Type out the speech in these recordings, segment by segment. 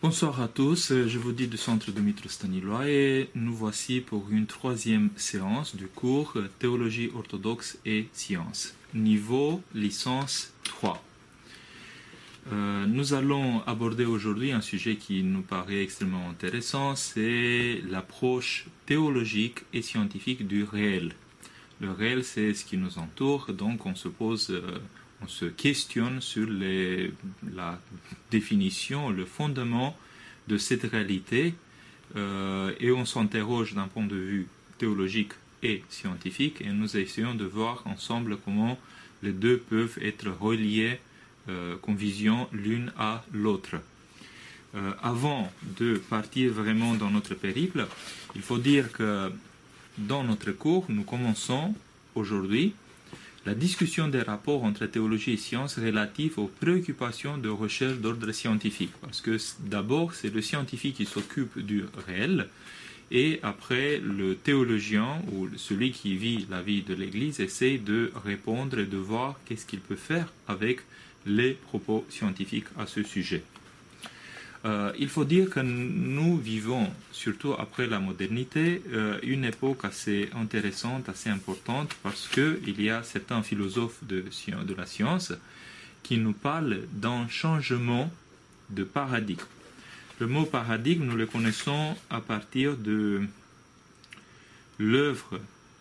Bonsoir à tous, je vous dis du centre Dumitru Staniloae et nous voici pour une troisième séance du cours Théologie orthodoxe et sciences, niveau licence 3. Nous allons aborder aujourd'hui un sujet qui nous paraît extrêmement intéressant, c'est l'approche théologique et scientifique du réel. Le réel, c'est ce qui nous entoure, donc on se questionne sur la définition, le fondement de cette réalité et on s'interroge d'un point de vue théologique et scientifique et nous essayons de voir ensemble comment les deux peuvent être reliés comme vision l'une à l'autre. Avant de partir vraiment dans notre périple, il faut dire que dans notre cours, nous commençons aujourd'hui la discussion des rapports entre théologie et science relatifs aux préoccupations de recherche d'ordre scientifique. Parce que d'abord, c'est le scientifique qui s'occupe du réel, et après, le théologien, ou celui qui vit la vie de l'Église, essaie de répondre et de voir qu'est-ce qu'il peut faire avec les propos scientifiques à ce sujet. Il faut dire que nous vivons, surtout après la modernité, une époque assez intéressante, assez importante, parce qu'il y a certains philosophes de la science qui nous parlent d'un changement de paradigme. Le mot paradigme, nous le connaissons à partir de l'œuvre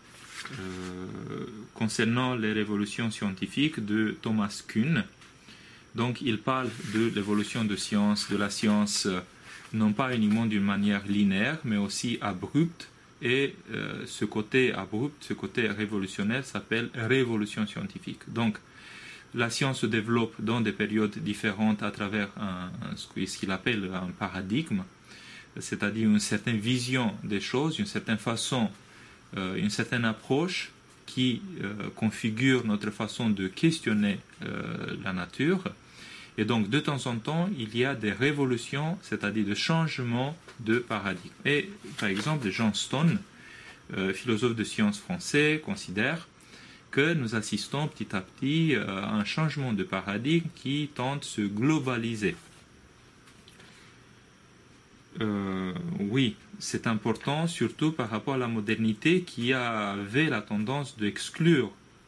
concernant les révolutions scientifiques de Thomas Kuhn. Donc, il parle de l'évolution de la science, non pas uniquement d'une manière linéaire, mais aussi abrupte. Et ce côté abrupt, ce côté révolutionnaire s'appelle révolution scientifique. Donc, la science se développe dans des périodes différentes à travers ce qu'il appelle un paradigme, c'est-à-dire une certaine vision des choses, une certaine façon, une certaine approche qui configure notre façon de questionner la nature. Et donc, de temps en temps, il y a des révolutions, c'est-à-dire des changements de paradigme. Et, par exemple, Jean Stone, philosophe de sciences français, considère que nous assistons petit à petit à un changement de paradigme qui tente de se globaliser. Oui, c'est important, surtout par rapport à la modernité qui avait la tendance d'exclure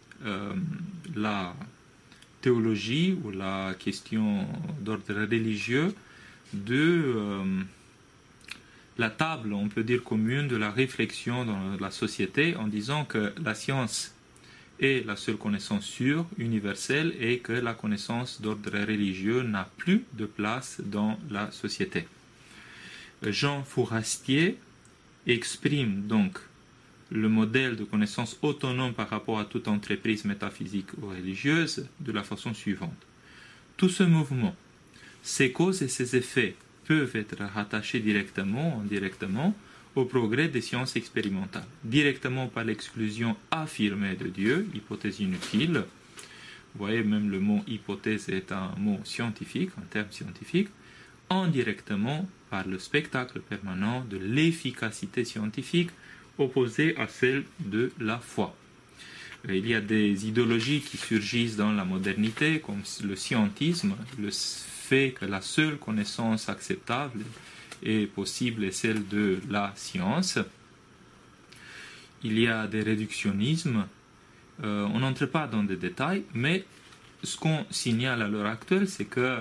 la théologie ou la question d'ordre religieux de la table, on peut dire, commune de la réflexion dans la société en disant que la science est la seule connaissance sûre, universelle, et que la connaissance d'ordre religieux n'a plus de place dans la société. Jean Fourastier exprime donc le modèle de connaissance autonome par rapport à toute entreprise métaphysique ou religieuse de la façon suivante. Tout ce mouvement, ses causes et ses effets peuvent être rattachés directement ou indirectement au progrès des sciences expérimentales, directement par l'exclusion affirmée de Dieu, hypothèse inutile. Vous voyez, même le mot hypothèse est un mot scientifique, un terme scientifique, indirectement par le spectacle permanent de l'efficacité scientifique opposée à celle de la foi. Il y a des idéologies qui surgissent dans la modernité, comme le scientisme, le fait que la seule connaissance acceptable et possible est celle de la science. Il y a des réductionnismes. On n'entre pas dans des détails, mais ce qu'on signale à l'heure actuelle, c'est que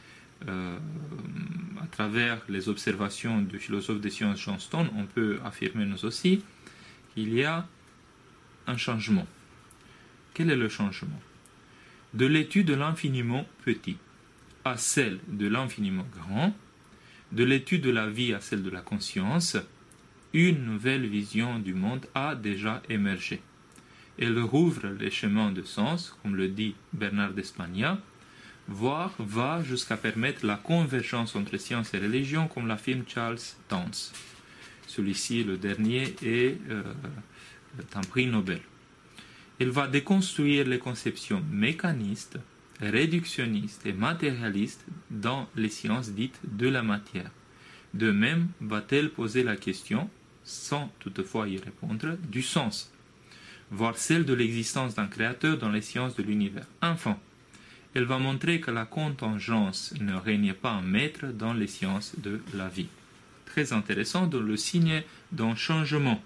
à travers les observations du philosophe des sciences John Stone, on peut affirmer nous aussi qu'il y a un changement. Quel est le changement? De l'étude de l'infiniment petit à celle de l'infiniment grand, de l'étude de la vie à celle de la conscience, une nouvelle vision du monde a déjà émergé. Elle rouvre les chemins de sens, comme le dit Bernard d'Espagna, voire va jusqu'à permettre la convergence entre science et religion, comme l'affirme Charles Townes. Celui-ci, le dernier, est un prix Nobel. Elle va déconstruire les conceptions mécanistes, réductionnistes et matérialistes dans les sciences dites de la matière. De même, va-t-elle poser la question, sans toutefois y répondre, du sens, voire celle de l'existence d'un créateur dans les sciences de l'univers. Enfin, elle va montrer que la contingence ne règne pas en maître dans les sciences de la vie. Très intéressant, dans le signe d'un changement.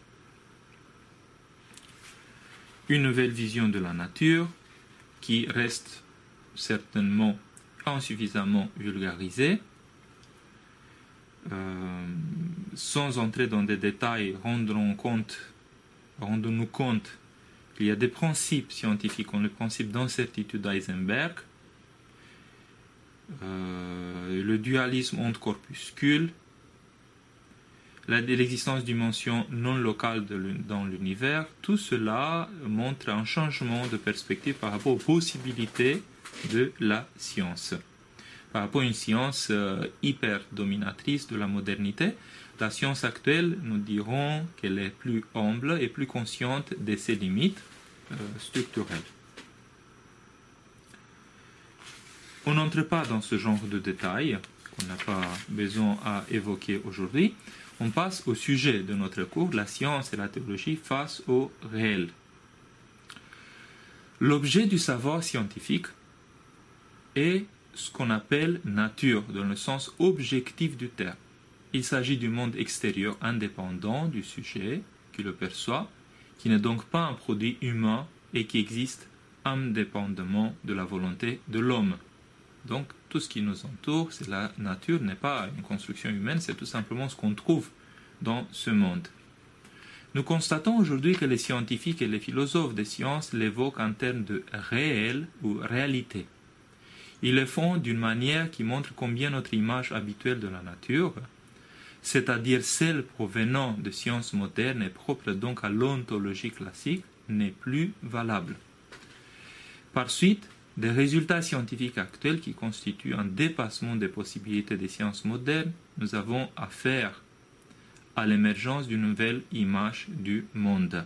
Une nouvelle vision de la nature qui reste certainement insuffisamment vulgarisée. Sans entrer dans des détails, rendons-nous compte qu'il y a des principes scientifiques, comme le principe d'incertitude d'Heisenberg, le dualisme onde-corpuscule, l'existence d'une dimension non locale dans l'univers. Tout cela montre un changement de perspective par rapport aux possibilités de la science. Par rapport à une science hyper dominatrice de la modernité, la science actuelle, nous dirons qu'elle est plus humble et plus consciente de ses limites structurelles. On n'entre pas dans ce genre de détails qu'on n'a pas besoin à évoquer aujourd'hui. On passe au sujet de notre cours, la science et la théologie face au réel. L'objet du savoir scientifique est ce qu'on appelle nature, dans le sens objectif du terme. Il s'agit du monde extérieur indépendant du sujet qui le perçoit, qui n'est donc pas un produit humain et qui existe indépendamment de la volonté de l'homme. Donc tout ce qui nous entoure, c'est la nature, n'est pas une construction humaine, c'est tout simplement ce qu'on trouve dans ce monde. Nous constatons aujourd'hui que les scientifiques et les philosophes des sciences l'évoquent en termes de réel ou réalité. Ils le font d'une manière qui montre combien notre image habituelle de la nature, c'est-à-dire celle provenant de sciences modernes et propre donc à l'ontologie classique, n'est plus valable. Par suite, des résultats scientifiques actuels qui constituent un dépassement des possibilités des sciences modernes, nous avons affaire à l'émergence d'une nouvelle image du monde.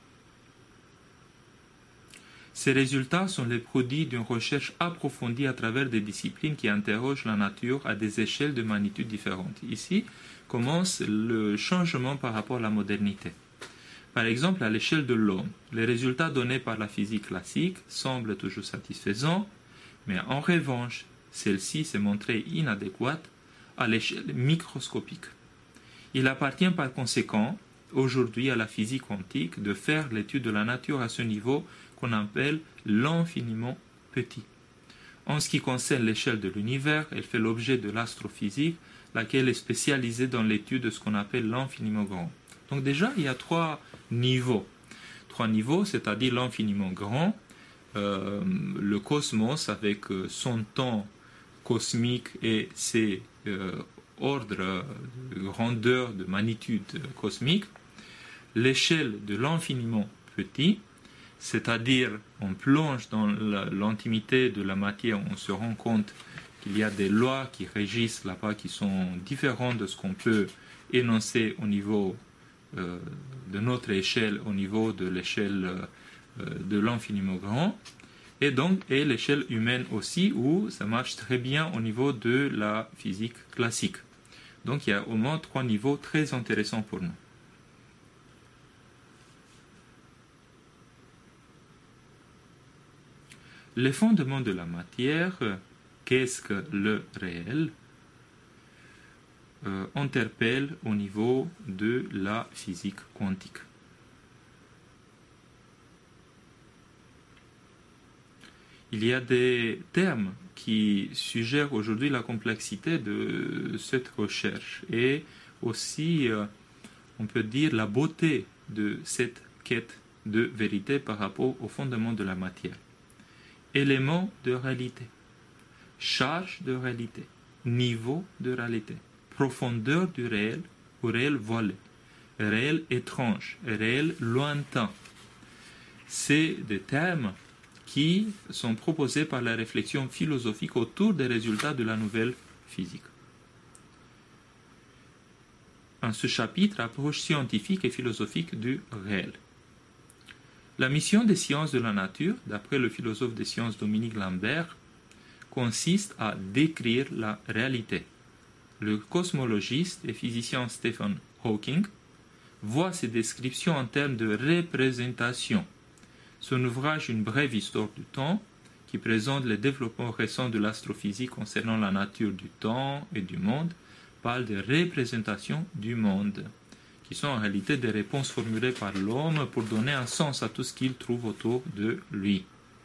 Ces résultats sont les produits d'une recherche approfondie à travers des disciplines qui interrogent la nature à des échelles de magnitude différentes. Ici commence le changement par rapport à la modernité. Par exemple, à l'échelle de l'homme, les résultats donnés par la physique classique semblent toujours satisfaisants, mais en revanche, celle-ci s'est montrée inadéquate à l'échelle microscopique. Il appartient par conséquent aujourd'hui à la physique quantique de faire l'étude de la nature à ce niveau qu'on appelle l'infiniment petit. En ce qui concerne l'échelle de l'univers, elle fait l'objet de l'astrophysique, laquelle est spécialisée dans l'étude de ce qu'on appelle l'infiniment grand. Donc déjà, il y a trois niveaux. Trois niveaux, c'est-à-dire l'infiniment grand, le cosmos avec son temps cosmique et ses ordres de grandeur, de magnitude cosmique, l'échelle de l'infiniment petit, c'est-à-dire on plonge dans l'intimité de la matière, on se rend compte qu'il y a des lois qui régissent là-bas qui sont différentes de ce qu'on peut énoncer au niveau de notre échelle, au niveau de l'échelle de l'infiniment grand, et l'échelle humaine aussi, où ça marche très bien au niveau de la physique classique. Donc il y a au moins trois niveaux très intéressants pour nous. Les fondements de la matière, qu'est-ce que le réel, interpelle au niveau de la physique quantique. Il y a des termes qui suggèrent aujourd'hui la complexité de cette recherche et aussi, on peut dire, la beauté de cette quête de vérité par rapport au fondement de la matière. Éléments de réalité, charge de réalité, niveau de réalité, profondeur du réel ou réel voilé, réel étrange, réel lointain. C'est des termes qui sont proposés par la réflexion philosophique autour des résultats de la nouvelle physique. En ce chapitre, approche scientifique et philosophique du réel. La mission des sciences de la nature, d'après le philosophe des sciences Dominique Lambert, consiste à décrire la réalité. Le cosmologiste et physicien Stephen Hawking voit ces descriptions en termes de représentation. Son ouvrage Une brève histoire du temps qui présente les développements récents de l'astrophysique concernant la nature du temps et du monde, parle de représentations du monde, qui sont en réalité des réponses formulées par l'homme pour donner un sens à tout ce qu'il trouve autour de lui.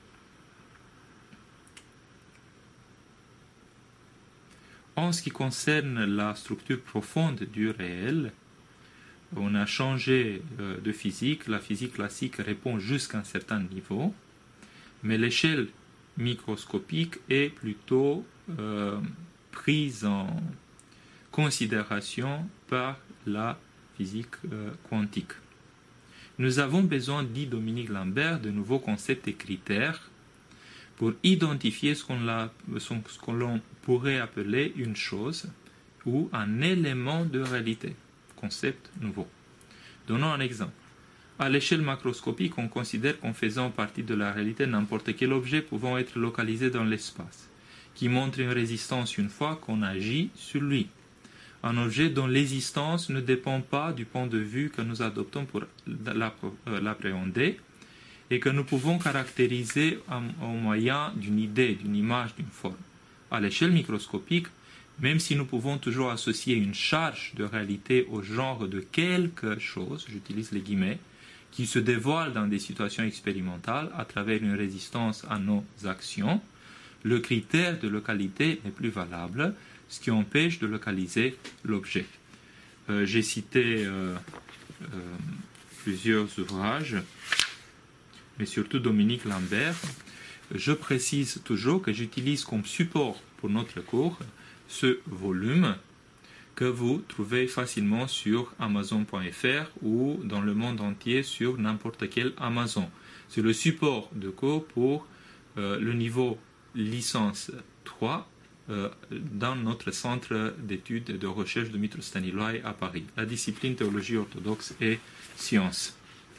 En ce qui concerne la structure profonde du réel, on a changé de physique. La physique classique répond jusqu'à un certain niveau, mais l'échelle microscopique est plutôt prise en considération par la physique quantique. Nous avons besoin, dit Dominique Lambert, de nouveaux concepts et critères pour identifier ce que l'on pourrait appeler une chose ou un élément de réalité, concept nouveau. Donnons un exemple. À l'échelle macroscopique, on considère qu'en faisant partie de la réalité n'importe quel objet pouvant être localisé dans l'espace, qui montre une résistance une fois qu'on agit sur lui. Un objet dont l'existence ne dépend pas du point de vue que nous adoptons pour l'appréhender et que nous pouvons caractériser au moyen d'une idée, d'une image, d'une forme. À l'échelle microscopique, même si nous pouvons toujours associer une charge de réalité au genre de quelque chose, j'utilise les guillemets, qui se dévoile dans des situations expérimentales à travers une résistance à nos actions, le critère de localité n'est plus valable, ce qui empêche de localiser l'objet. J'ai cité plusieurs ouvrages, mais surtout Dominique Lambert. Je précise toujours que j'utilise comme support pour notre cours ce volume que vous trouvez facilement sur Amazon.fr ou dans le monde entier sur n'importe quel Amazon. C'est le support de cours pour le niveau licence 3 dans notre centre d'études et de recherche de Mitro Staniloae à Paris, la discipline théologie orthodoxe et sciences.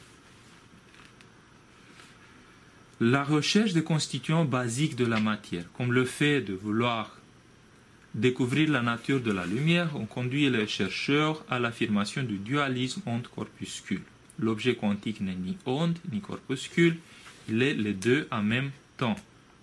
La recherche des constituants basiques de la matière, comme le fait de vouloir découvrir la nature de la lumière, ont conduit les chercheurs à l'affirmation du dualisme onde-corpuscule. L'objet quantique n'est ni onde ni corpuscule, il est les deux en même temps.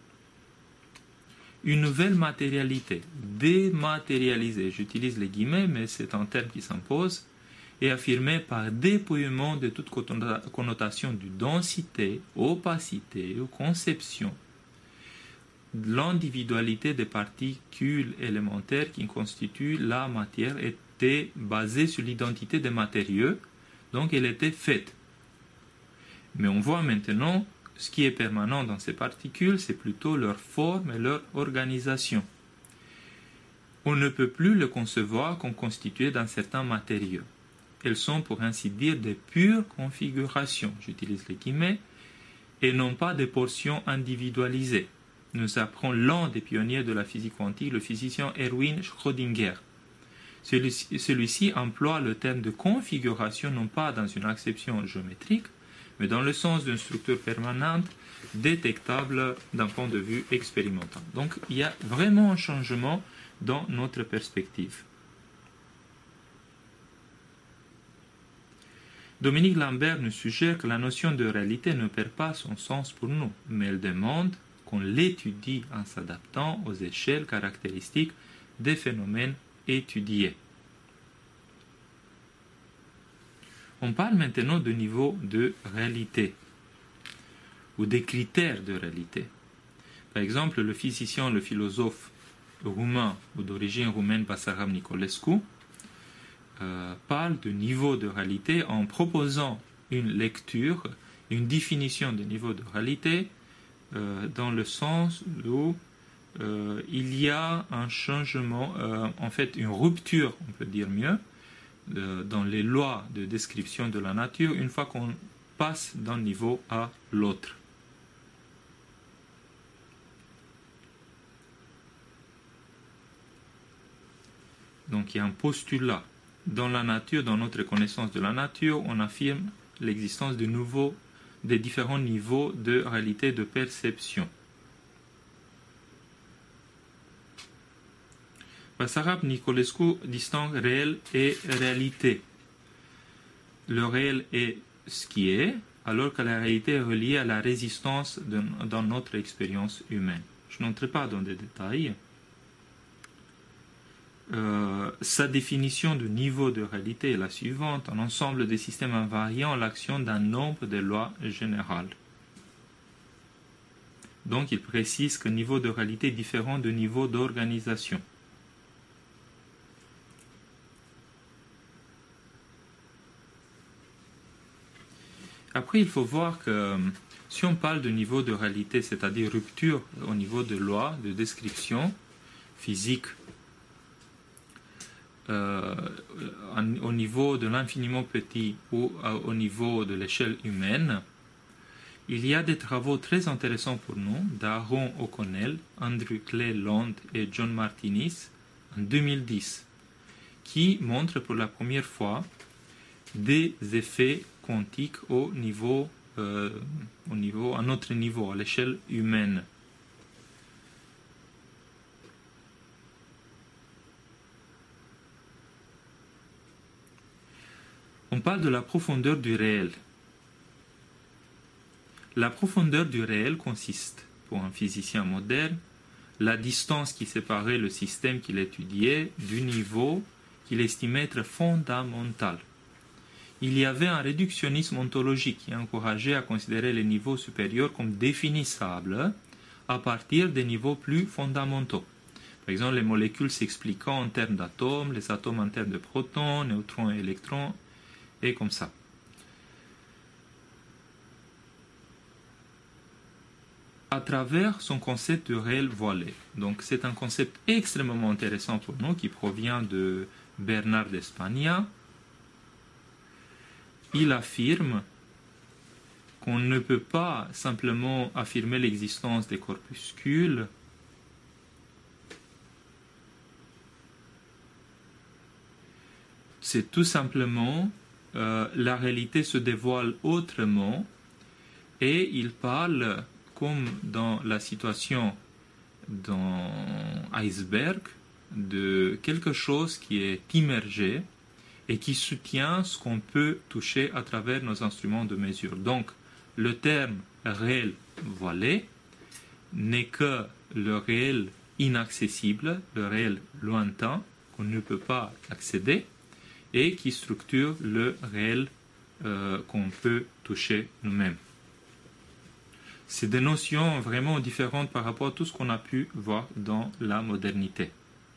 Une nouvelle matérialité, dématérialisée, j'utilise les guillemets, mais c'est un terme qui s'impose, est affirmée par dépouillement de toute connotation de densité, opacité ou conception. L'individualité des particules élémentaires qui constituent la matière était basée sur l'identité des matériaux, donc elle était faite. Mais on voit maintenant ce qui est permanent dans ces particules, c'est plutôt leur forme et leur organisation. On ne peut plus le concevoir comme constitué d'un certain matériau. Elles sont pour ainsi dire des pures configurations, j'utilise les guillemets, et non pas des portions individualisées. Nous apprend l'un des pionniers de la physique quantique, le physicien Erwin Schrödinger. Celui-ci emploie le terme de configuration non pas dans une acception géométrique, mais dans le sens d'une structure permanente détectable d'un point de vue expérimental. Donc il y a vraiment un changement dans notre perspective. Dominique Lambert nous suggère que la notion de réalité ne perd pas son sens pour nous, mais elle demande qu'on l'étudie en s'adaptant aux échelles caractéristiques des phénomènes étudiés. On parle maintenant de niveau de réalité ou des critères de réalité. Par exemple, le physicien, le philosophe roumain ou d'origine roumaine Basarab Nicolescu parle de niveau de réalité en proposant une lecture, une définition de niveau de réalité dans le sens où il y a un changement, en fait une rupture, on peut dire mieux, dans les lois de description de la nature une fois qu'on passe d'un niveau à l'autre. Donc il y a un postulat. Dans la nature, dans notre connaissance de la nature, on affirme l'existence des différents niveaux de réalité de perception. Basarab Nicolescu distingue réel et réalité. Le réel est ce qui est, alors que la réalité est reliée à la résistance dans notre expérience humaine. Je n'entre pas dans des détails. Sa définition du niveau de réalité est la suivante: un ensemble de systèmes invariants l'action d'un nombre de lois générales. Donc il précise que niveau de réalité est différent de niveau d'organisation. Après, il faut voir que si on parle de niveau de réalité, c'est-à-dire rupture au niveau de loi, de description physique, au niveau de l'infiniment petit ou au niveau de l'échelle humaine, il y a des travaux très intéressants pour nous d'Aaron O'Connell, Andrew Clay Land et John Martinis en 2010 qui montrent pour la première fois des effets quantiques à notre niveau, à l'échelle humaine. On parle de la profondeur du réel. La profondeur du réel consiste, pour un physicien moderne, la distance qui séparait le système qu'il étudiait du niveau qu'il estimait être fondamental. Il y avait un réductionnisme ontologique qui encourageait à considérer les niveaux supérieurs comme définissables à partir des niveaux plus fondamentaux. Par exemple, les molécules s'expliquant en termes d'atomes, les atomes en termes de protons, neutrons et électrons, et comme ça. À travers son concept de réel voilé. Donc c'est un concept extrêmement intéressant pour nous qui provient de Bernard d'Espagna. Il affirme qu'on ne peut pas simplement affirmer l'existence des corpuscules c'est tout simplement la réalité se dévoile autrement et il parle comme dans la situation dans Iceberg de quelque chose qui est immergé et qui soutient ce qu'on peut toucher à travers nos instruments de mesure. Donc, le terme réel voilé n'est que le réel inaccessible, le réel lointain qu'on ne peut pas accéder et qui structure le réel qu'on peut toucher nous-mêmes. C'est des notions vraiment différentes par rapport à tout ce qu'on a pu voir dans la modernité.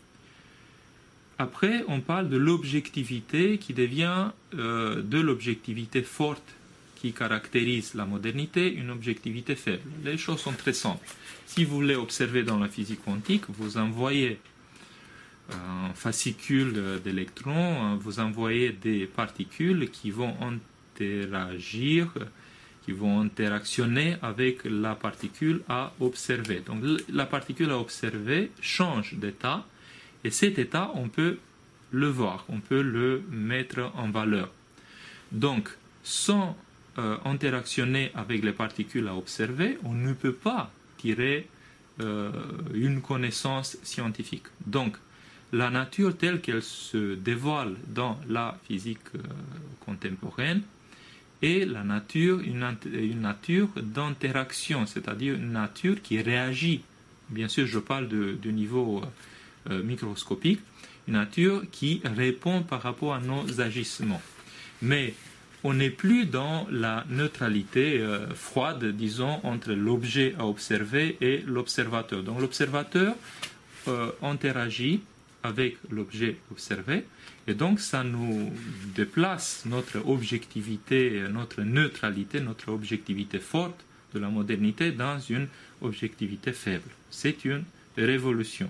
Après, on parle de l'objectivité qui devient de l'objectivité forte qui caractérise la modernité, une objectivité faible. Les choses sont très simples. Si vous voulez observer dans la physique quantique, vous envoyez un fascicule d'électrons, vous envoyez des particules qui vont interagir, qui vont interactionner avec la particule à observer. Donc la particule à observer change d'état, et cet état, on peut le voir, on peut le mettre en valeur. Donc, sans interactionner avec les particules à observer, on ne peut pas tirer une connaissance scientifique. Donc, la nature telle qu'elle se dévoile dans la physique contemporaine est la nature, une nature d'interaction, c'est-à-dire une nature qui réagit. Bien sûr, je parle du niveau microscopique, une nature qui répond par rapport à nos agissements. Mais on n'est plus dans la neutralité froide, disons, entre l'objet à observer et l'observateur. Donc l'observateur interagit avec l'objet observé, et donc ça nous déplace notre objectivité, notre neutralité, notre objectivité forte de la modernité dans une objectivité faible. C'est une révolution.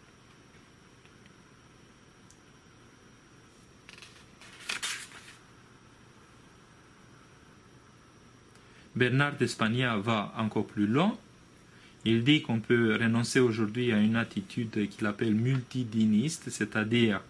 Bernard d'Espagna va encore plus loin. Il dit qu'on peut renoncer aujourd'hui à une attitude qu'il appelle multidiniste, c'est-à-dire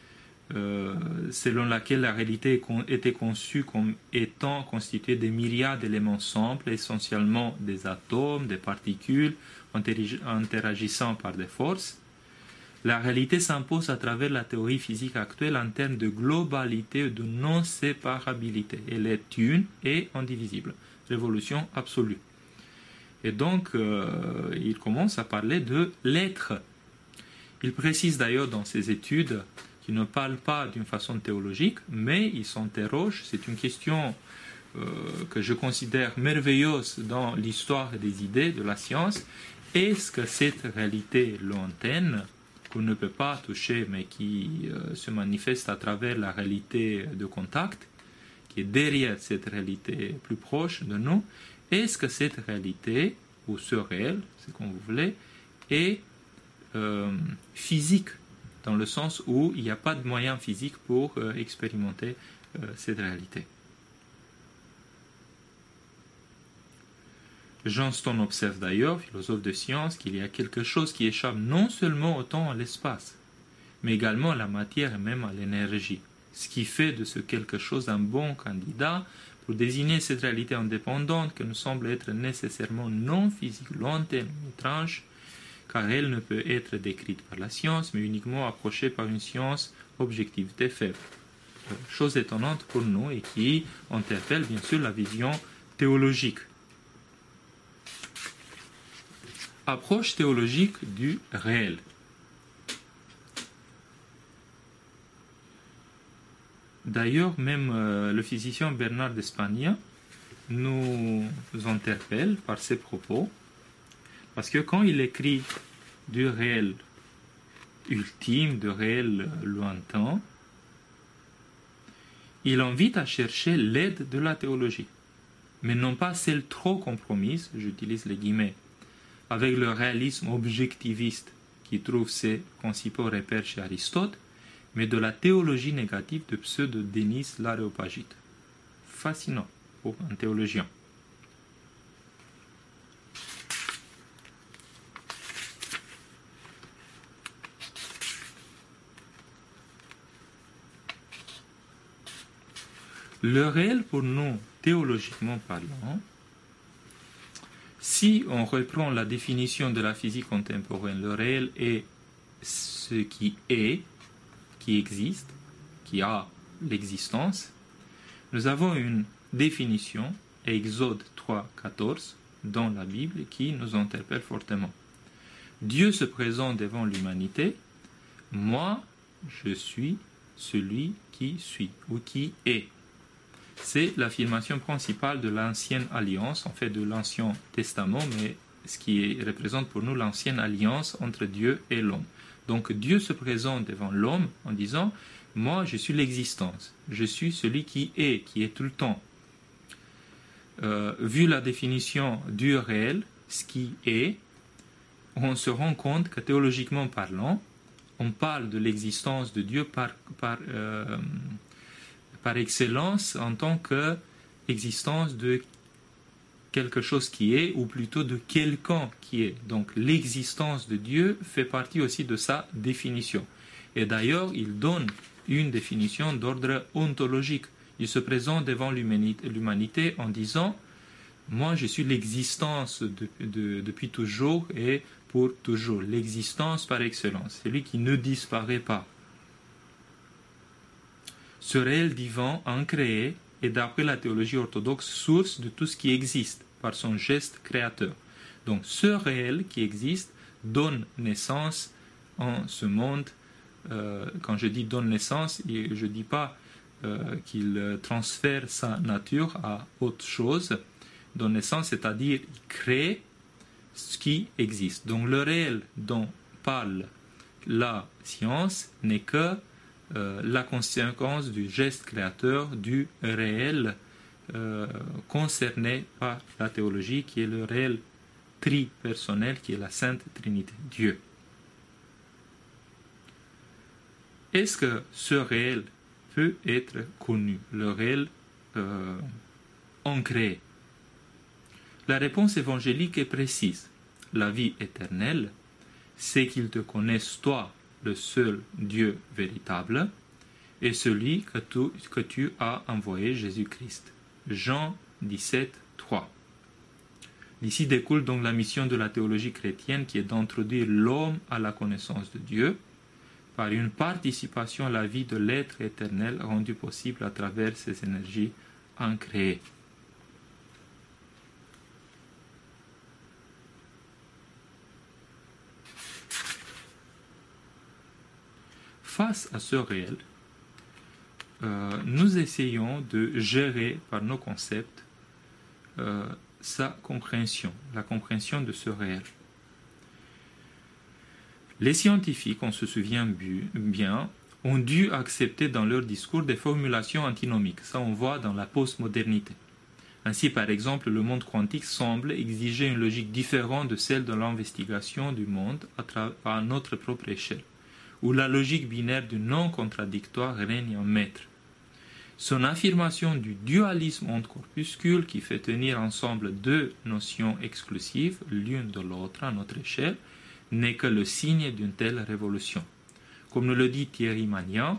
selon laquelle la réalité était conçue comme étant constituée de myriades d'éléments simples, essentiellement des atomes, des particules, interagissant par des forces. La réalité s'impose à travers la théorie physique actuelle en termes de globalité et de non-séparabilité. Elle est une et indivisible. Révolution absolue. Et donc, il commence à parler de l'être. Il précise d'ailleurs dans ses études qu'il ne parle pas d'une façon théologique, mais il s'interroge, c'est une question que je considère merveilleuse dans l'histoire des idées, de la science. Est-ce que cette réalité lointaine, qu'on ne peut pas toucher, mais qui se manifeste à travers la réalité de contact, qui est derrière cette réalité plus proche de nous, est-ce que cette réalité, ou ce réel, c'est comme vous voulez, est physique, dans le sens où il n'y a pas de moyen physique pour expérimenter cette réalité. Johnston observe d'ailleurs, philosophe de science, qu'il y a quelque chose qui échappe non seulement au temps et à l'espace, mais également à la matière et même à l'énergie, ce qui fait de ce quelque chose un bon candidat pour désigner cette réalité indépendante qui nous semble être nécessairement non physique, lointaine, étrange, car elle ne peut être décrite par la science, mais uniquement approchée par une science objectivité faible. Chose étonnante pour nous et qui interpelle bien sûr la vision théologique. Approche théologique du réel. D'ailleurs, même le physicien Bernard d'Espagna nous interpelle par ses propos, parce que quand il écrit du réel ultime, du réel lointain, il invite à chercher l'aide de la théologie, mais non pas celle trop compromise, j'utilise les guillemets, avec le réalisme objectiviste qui trouve ses principaux repères chez Aristote, mais de la théologie négative de Pseudo-Denis l'Aréopagite. Fascinant pour un théologien. Le réel pour nous, théologiquement parlant, si on reprend la définition de la physique contemporaine, le réel est ce qui est, qui existe, qui a l'existence. Nous avons une définition, Exode 3,14, dans la Bible, qui nous interpelle fortement. Dieu se présente devant l'humanité, moi, je suis celui qui suis, ou qui est. C'est l'affirmation principale de l'Ancienne Alliance, en fait de l'Ancien Testament, mais ce qui représente pour nous l'Ancienne Alliance entre Dieu et l'homme. Donc Dieu se présente devant l'homme en disant « Moi, je suis l'existence, je suis celui qui est tout le temps. » Vu la définition du réel, ce qui est, on se rend compte que théologiquement parlant, on parle de l'existence de Dieu par excellence en tant qu'existence de quelque chose qui est, ou plutôt de quelqu'un qui est. Donc l'existence de Dieu fait partie aussi de sa définition. Et d'ailleurs, il donne une définition d'ordre ontologique. Il se présente devant l'humanité en disant « Moi, je suis l'existence depuis toujours et pour toujours. L'existence par excellence. Celui qui ne disparaît pas. » Ce réel divin incréé est d'après la théologie orthodoxe source de tout ce qui existe par son geste créateur. Donc ce réel qui existe donne naissance en ce monde. Quand je dis donne naissance, je ne dis pas qu'il transfère sa nature à autre chose. Donne naissance, c'est-à-dire crée ce qui existe. Donc le réel dont parle la science n'est que la conséquence du geste créateur du réel concerné par la théologie, qui est le réel tripersonnel, qui est la Sainte Trinité, Dieu. Est-ce que ce réel peut être connu, le réel ancré? La réponse évangélique est précise. La vie éternelle, c'est qu'ils te connaissent toi, le seul Dieu véritable, et celui que tu as envoyé, Jésus-Christ. Jean 17, 3. D'ici découle donc la mission de la théologie chrétienne qui est d'introduire l'homme à la connaissance de Dieu, par une participation à la vie de l'être éternel rendue possible à travers ces énergies incréées. Face à ce réel, nous essayons de gérer par nos concepts sa compréhension, la compréhension de ce réel. Les scientifiques, on se souvient bien, ont dû accepter dans leur discours des formulations antinomiques. Ça, on voit dans la postmodernité. Ainsi, par exemple, le monde quantique semble exiger une logique différente de celle de l'investigation du monde à notre propre échelle, où la logique binaire du non-contradictoire règne en maître. Son affirmation du dualisme entre corpuscules qui fait tenir ensemble deux notions exclusives, l'une de l'autre à notre échelle, n'est que le signe d'une telle révolution. Comme nous le dit Thierry Magnan,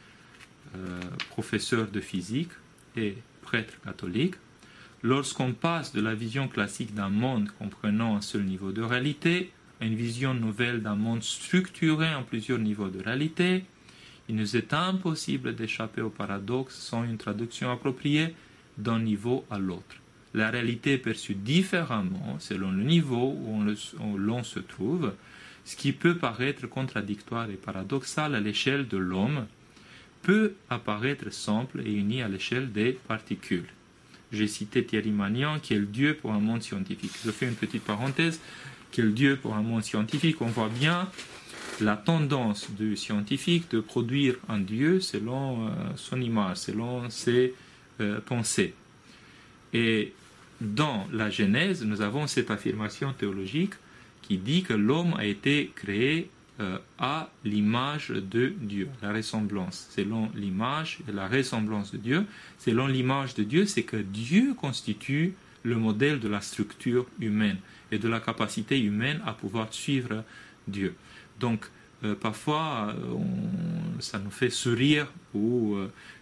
professeur de physique et prêtre catholique, lorsqu'on passe de la vision classique d'un monde comprenant un seul niveau de réalité à une vision nouvelle d'un monde structuré en plusieurs niveaux de réalité, il nous est impossible d'échapper au paradoxe sans une traduction appropriée d'un niveau à l'autre. La réalité est perçue différemment selon le niveau où l'on se trouve, ce qui peut paraître contradictoire et paradoxal à l'échelle de l'homme, peut apparaître simple et uni à l'échelle des particules. J'ai cité Thierry Magnan, qui est le Dieu pour un monde scientifique. Je fais une petite parenthèse, qui est le Dieu pour un monde scientifique. On voit bien la tendance du scientifique de produire un Dieu selon son image, selon ses pensées. Et dans la Genèse, nous avons cette affirmation théologique qui dit que l'homme a été créé à l'image de Dieu, la ressemblance, selon l'image et la ressemblance de Dieu. Selon l'image de Dieu, c'est que Dieu constitue le modèle de la structure humaine et de la capacité humaine à pouvoir suivre Dieu. Donc, parfois, ça nous fait sourire ou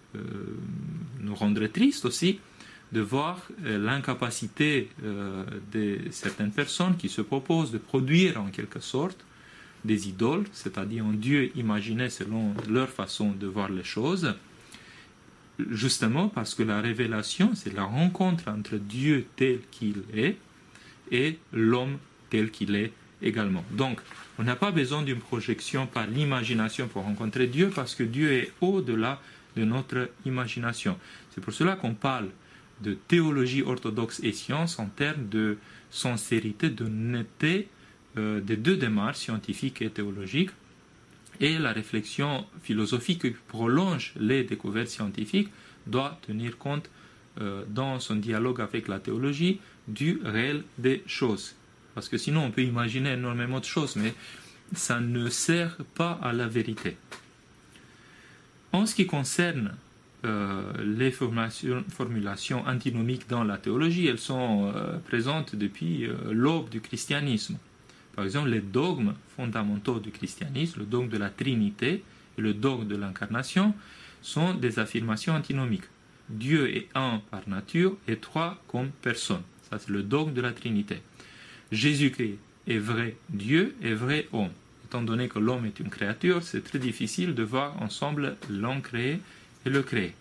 nous rendre tristes aussi de voir l'incapacité de certaines personnes qui se proposent de produire en quelque sorte des idoles, c'est-à-dire un Dieu imaginé selon leur façon de voir les choses, justement parce que la révélation, c'est la rencontre entre Dieu tel qu'il est et l'homme tel qu'il est également. Donc, on n'a pas besoin d'une projection par l'imagination pour rencontrer Dieu, parce que Dieu est au-delà de notre imagination. C'est pour cela qu'on parle de théologie orthodoxe et science en termes de sincérité, de netteté des deux démarches scientifiques et théologiques, et la réflexion philosophique qui prolonge les découvertes scientifiques doit tenir compte dans son dialogue avec la théologie du réel des choses. Parce que sinon on peut imaginer énormément de choses, mais ça ne sert pas à la vérité. En ce qui concerne les formulations antinomiques dans la théologie, elles sont présentes depuis l'aube du christianisme. Par exemple, les dogmes fondamentaux du christianisme, le dogme de la Trinité et le dogme de l'incarnation, sont des affirmations antinomiques. Dieu est un par nature et trois comme personne. Ça, c'est le dogme de la Trinité. Jésus-Christ est vrai Dieu et vrai homme. Étant donné que l'homme est une créature, c'est très difficile de voir ensemble l'incréé et le créé.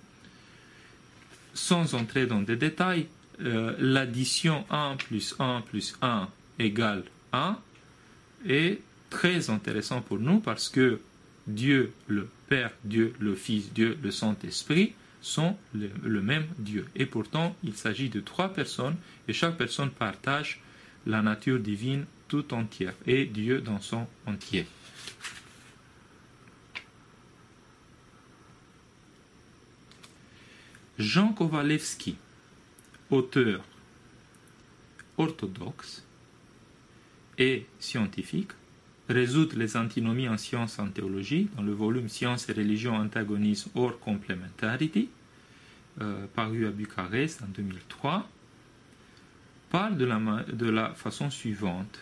Sans entrer dans des détails, l'addition 1 plus 1 plus 1 égale 1 est très intéressant pour nous parce que Dieu le Père, Dieu le Fils, Dieu le Saint-Esprit sont le même Dieu. Et pourtant, il s'agit de trois personnes et chaque personne partage la nature divine tout entière et Dieu dans son entier. Jean Kowalewski, auteur orthodoxe et scientifique, résout les antinomies en sciences et en théologie dans le volume Science et religion, antagonisme or complementarity, paru à Bucarest en 2003, parle de la façon suivante.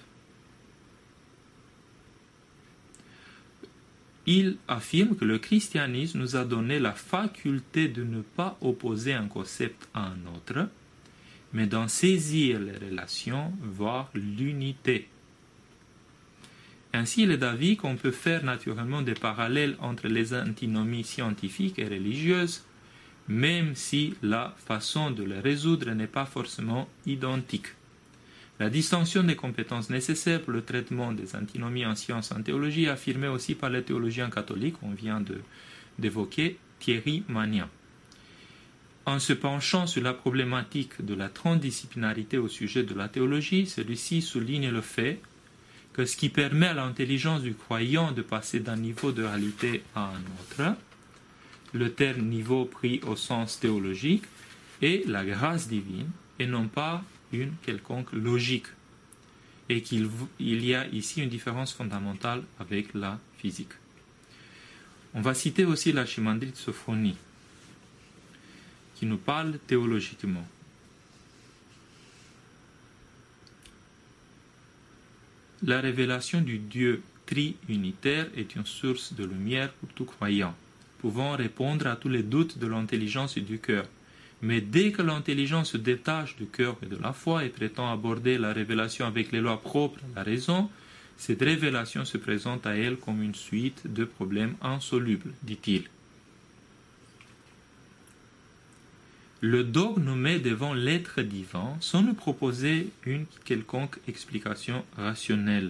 Il affirme que le christianisme nous a donné la faculté de ne pas opposer un concept à un autre, mais d'en saisir les relations, voire l'unité. Ainsi, il est d'avis qu'on peut faire naturellement des parallèles entre les antinomies scientifiques et religieuses, même si la façon de les résoudre n'est pas forcément identique. La distinction des compétences nécessaires pour le traitement des antinomies en sciences et en théologie est affirmée aussi par le théologien catholique, on vient d'évoquer Thierry Magnin. En se penchant sur la problématique de la transdisciplinarité au sujet de la théologie, celui-ci souligne le fait que ce qui permet à l'intelligence du croyant de passer d'un niveau de réalité à un autre, le terme niveau pris au sens théologique, est la grâce divine et non pas une quelconque logique, et qu'il y a ici une différence fondamentale avec la physique. On va citer aussi l'Archimandrite Sophronie, qui nous parle théologiquement. La révélation du Dieu tri-unitaire est une source de lumière pour tout croyant, pouvant répondre à tous les doutes de l'intelligence et du cœur. Mais dès que l'intelligence se détache du cœur et de la foi et prétend aborder la révélation avec les lois propres à la raison, cette révélation se présente à elle comme une suite de problèmes insolubles, dit-il. Le dogme nous met devant l'être divin sans nous proposer une quelconque explication rationnelle.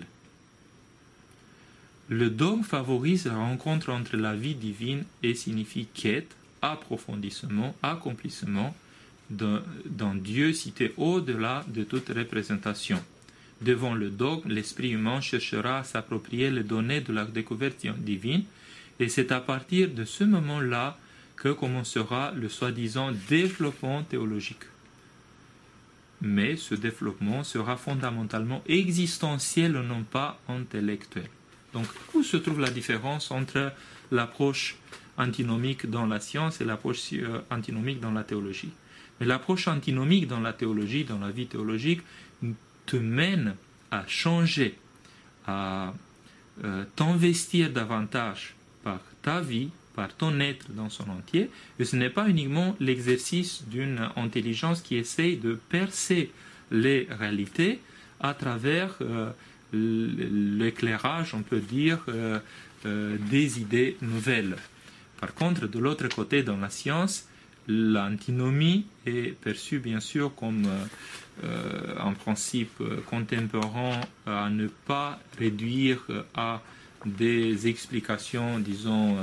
Le dogme favorise la rencontre entre la vie divine et signifie quête, approfondissement, accomplissement d'un Dieu cité au-delà de toute représentation. Devant le dogme, l'esprit humain cherchera à s'approprier les données de la découverte divine, et c'est à partir de ce moment-là que commencera le soi-disant développement théologique. Mais ce développement sera fondamentalement existentiel, non pas intellectuel. Donc, où se trouve la différence entre l'approche antinomique dans la science et l'approche antinomique dans la théologie? Mais l'approche antinomique dans la théologie, dans la vie théologique, te mène à changer, à t'investir davantage par ta vie, par ton être dans son entier, et ce n'est pas uniquement l'exercice d'une intelligence qui essaye de percer les réalités à travers l'éclairage, on peut dire, des idées nouvelles. Par contre, de l'autre côté, dans la science, l'antinomie est perçue bien sûr comme un principe contemporain à ne pas réduire à des explications, disons,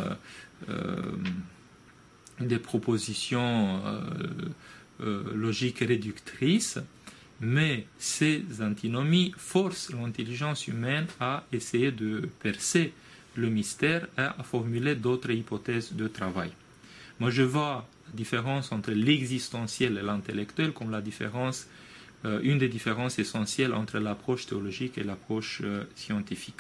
des propositions logiques réductrices, mais ces antinomies forcent l'intelligence humaine à essayer de percer le mystère et à formuler d'autres hypothèses de travail. Moi, je vois la différence entre l'existentiel et l'intellectuel comme une des différences essentielles entre l'approche théologique et l'approche scientifique.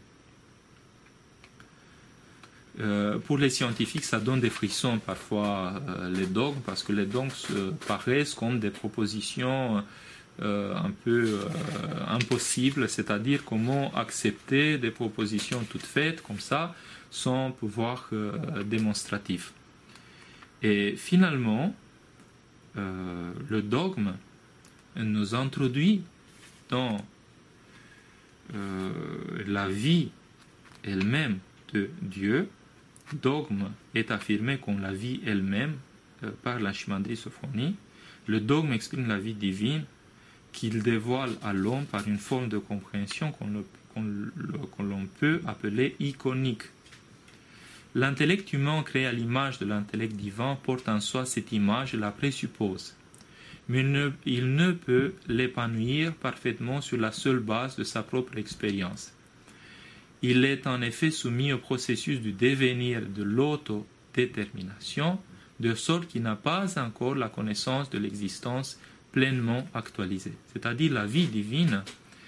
Pour les scientifiques, ça donne des frissons parfois, les dogmes, parce que les dogmes paraissent comme des propositions un peu impossibles, c'est-à-dire comment accepter des propositions toutes faites comme ça, sans pouvoir démonstratif. Et finalement, le dogme nous introduit dans la vie elle-même de Dieu. Dogme est affirmé comme la vie elle-même par l'Archimandrite Sophronie. Le dogme exprime la vie divine qu'il dévoile à l'homme par une forme de compréhension qu'on l'on peut appeler iconique. L'intellect humain créé à l'image de l'intellect divin porte en soi cette image et la présuppose. Mais il ne peut l'épanouir parfaitement sur la seule base de sa propre expérience. Il est en effet soumis au processus du devenir de l'autodétermination, de sorte qu'il n'a pas encore la connaissance de l'existence pleinement actualisée. C'est-à-dire la vie divine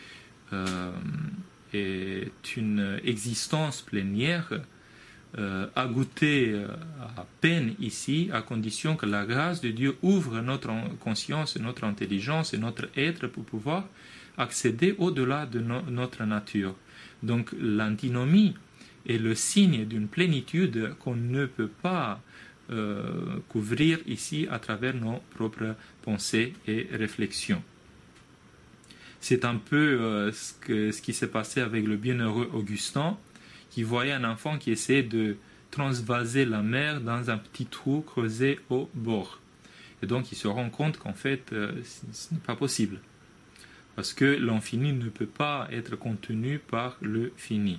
est une existence plénière à goûter à peine ici, à condition que la grâce de Dieu ouvre notre conscience, notre intelligence et notre être pour pouvoir accéder au-delà de notre nature. Donc l'antinomie est le signe d'une plénitude qu'on ne peut pas couvrir ici à travers nos propres pensées et réflexions. C'est un peu ce qui s'est passé avec le bienheureux Augustin, qui voyait un enfant qui essayait de transvaser la mer dans un petit trou creusé au bord. Et donc il se rend compte qu'en fait, ce n'est pas possible. Parce que l'infini ne peut pas être contenu par le fini.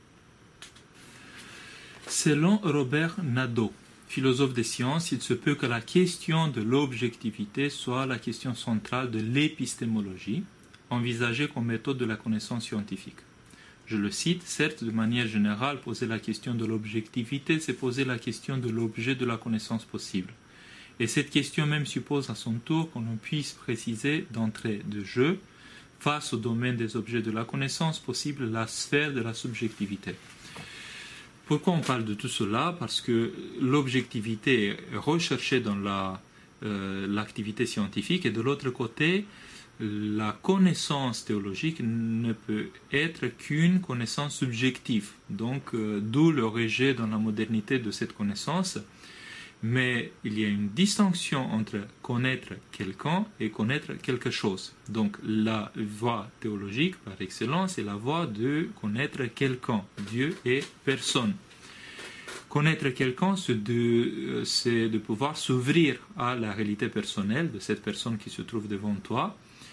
Selon Robert Nadeau, philosophe des sciences, il se peut que la question de l'objectivité soit la question centrale de l'épistémologie, envisagée comme méthode de la connaissance scientifique. Je le cite, certes, de manière générale, poser la question de l'objectivité, c'est poser la question de l'objet de la connaissance possible. Et cette question même suppose à son tour qu'on puisse préciser d'entrée de jeu, face au domaine des objets de la connaissance possible, la sphère de la subjectivité. Pourquoi on parle de tout cela? Parce que l'objectivité est recherchée dans l'activité scientifique et de l'autre côté, la connaissance théologique ne peut être qu'une connaissance subjective. Donc, d'où le rejet dans la modernité de cette connaissance. Mais il y a une distinction entre connaître quelqu'un et connaître quelque chose. Donc la voie théologique par excellence est la voie de connaître quelqu'un, Dieu et personne. Connaître quelqu'un, c'est de pouvoir s'ouvrir à la réalité personnelle de cette personne qui se trouve devant toi.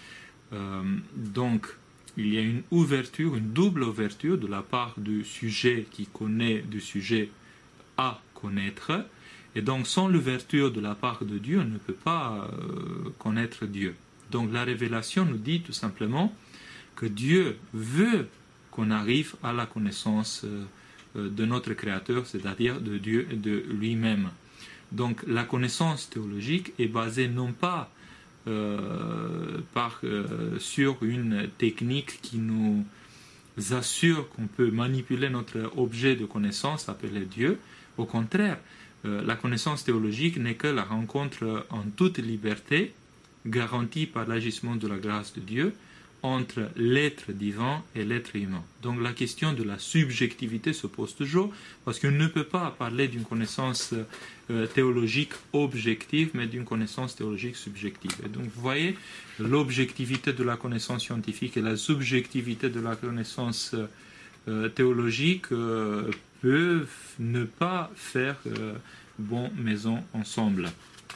Donc il y a une ouverture, une double ouverture de la part du sujet qui connaît du sujet à connaître. Et donc, sans l'ouverture de la part de Dieu, on ne peut pas connaître Dieu. Donc, la révélation nous dit tout simplement que Dieu veut qu'on arrive à la connaissance de notre Créateur, c'est-à-dire de Dieu et de lui-même. Donc, la connaissance théologique est basée non pas sur une technique qui nous assure qu'on peut manipuler notre objet de connaissance appelé Dieu. Au contraire, la connaissance théologique n'est que la rencontre en toute liberté, garantie par l'agissement de la grâce de Dieu, entre l'être divin et l'être humain. Donc la question de la subjectivité se pose toujours, parce qu'on ne peut pas parler d'une connaissance théologique objective, mais d'une connaissance théologique subjective. Et donc vous voyez, l'objectivité de la connaissance scientifique et la subjectivité de la connaissance théologique peuvent ne pas faire bon maison ensemble.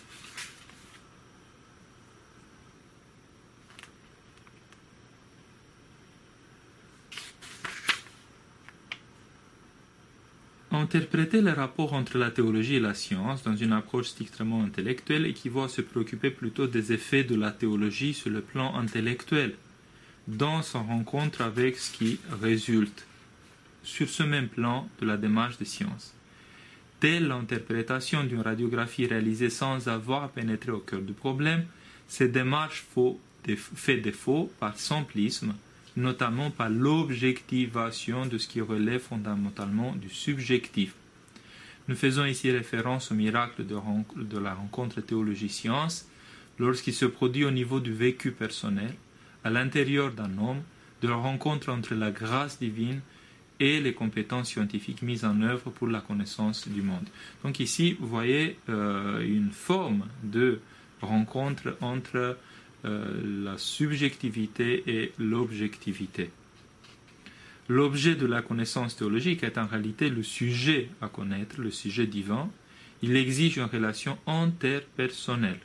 Interpréter les rapports entre la théologie et la science dans une approche strictement intellectuelle équivaut à se préoccuper plutôt des effets de la théologie sur le plan intellectuel, dans sa rencontre avec ce qui résulte sur ce même plan de la démarche des sciences. Telle l'interprétation d'une radiographie réalisée sans avoir pénétré au cœur du problème, cette démarche fait défaut par simplisme, notamment par l'objectivation de ce qui relève fondamentalement du subjectif. Nous faisons ici référence au miracle de la rencontre théologie-science, lorsqu'il se produit au niveau du vécu personnel, à l'intérieur d'un homme, de la rencontre entre la grâce divine et les compétences scientifiques mises en œuvre pour la connaissance du monde. Donc ici, vous voyez une forme de rencontre entre la subjectivité et l'objectivité. L'objet de la connaissance théologique est en réalité le sujet à connaître, le sujet divin. Il exige une relation interpersonnelle.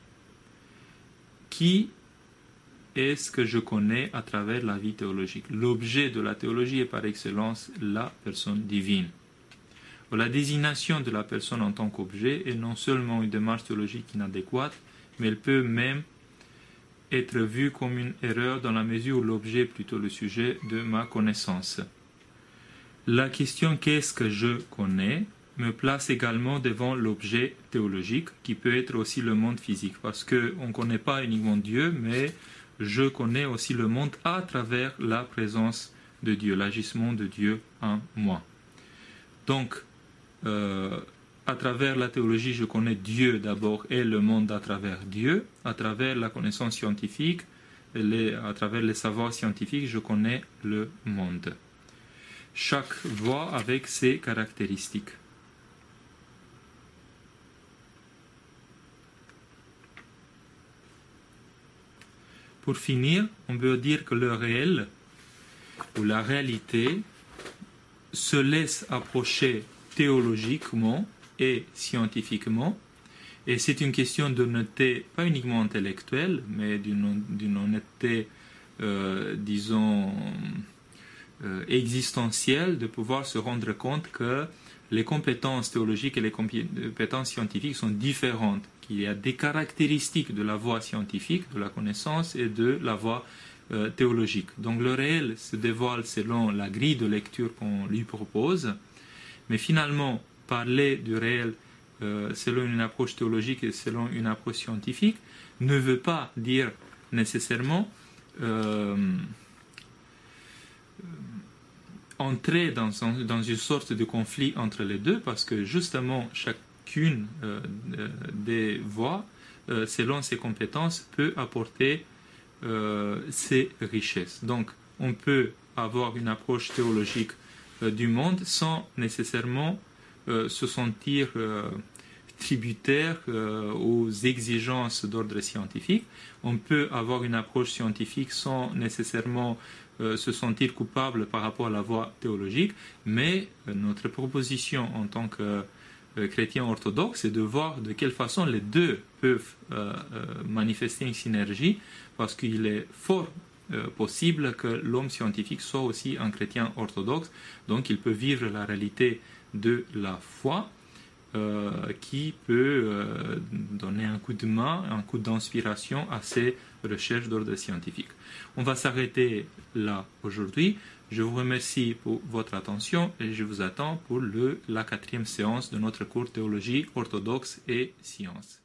Qui est-ce que je connais à travers la vie théologique? L'objet de la théologie est par excellence la personne divine. La désignation de la personne en tant qu'objet est non seulement une démarche théologique inadéquate, mais elle peut même être vue comme une erreur dans la mesure où l'objet est plutôt le sujet de ma connaissance. La question qu'est-ce que je connais me place également devant l'objet théologique qui peut être aussi le monde physique, parce qu'on ne connaît pas uniquement Dieu, mais je connais aussi le monde à travers la présence de Dieu, l'agissement de Dieu en moi. Donc, à travers la théologie, je connais Dieu d'abord et le monde à travers Dieu. À travers la connaissance scientifique, à travers les savoirs scientifiques, je connais le monde. Chaque voie avec ses caractéristiques. pour finir, on peut dire que le réel ou la réalité se laisse approcher théologiquement et scientifiquement, et c'est une question d'honnêteté, pas uniquement intellectuelle, mais d'une honnêteté, disons, existentielle, de pouvoir se rendre compte que les compétences théologiques et les compétences scientifiques sont différentes, qu'il y a des caractéristiques de la voie scientifique, de la connaissance et de la voie théologique. Donc le réel se dévoile selon la grille de lecture qu'on lui propose, mais finalement, parler du réel selon une approche théologique et selon une approche scientifique ne veut pas dire nécessairement entrer dans une sorte de conflit entre les deux, parce que justement chacune des voies, selon ses compétences, peut apporter ses richesses. Donc on peut avoir une approche théologique du monde sans nécessairement se sentir tributaire aux exigences d'ordre scientifique. On peut avoir une approche scientifique sans nécessairement se sentir coupable par rapport à la voie théologique, mais notre proposition en tant que chrétien orthodoxe, c'est de voir de quelle façon les deux peuvent manifester une synergie, parce qu'il est fort possible que l'homme scientifique soit aussi un chrétien orthodoxe, donc il peut vivre la réalité de la foi qui peut donner un coup de main, un coup d'inspiration à ces recherches d'ordre scientifique. On va s'arrêter là aujourd'hui. Je vous remercie pour votre attention et je vous attends pour la 4e séance de notre cours Théologie orthodoxe et sciences.